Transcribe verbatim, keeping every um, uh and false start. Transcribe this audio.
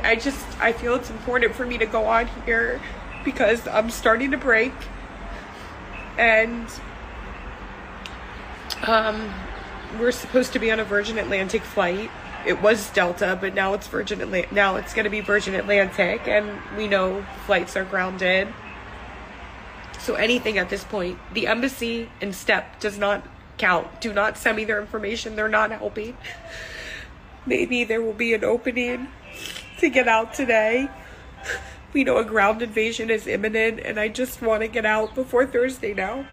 I just, I feel it's important for me to go on here because I'm starting to break. And um, we're supposed to be on a Virgin Atlantic flight. It was Delta, but now it's Virgin Atlantic. Now it's going to be Virgin Atlantic, and we know flights are grounded. So anything at this point, the embassy and STEP does not count. Do not send me their information. They're not helping. Maybe there will be an opening to get out today. We know a ground invasion is imminent, and I just want to get out before Thursday now.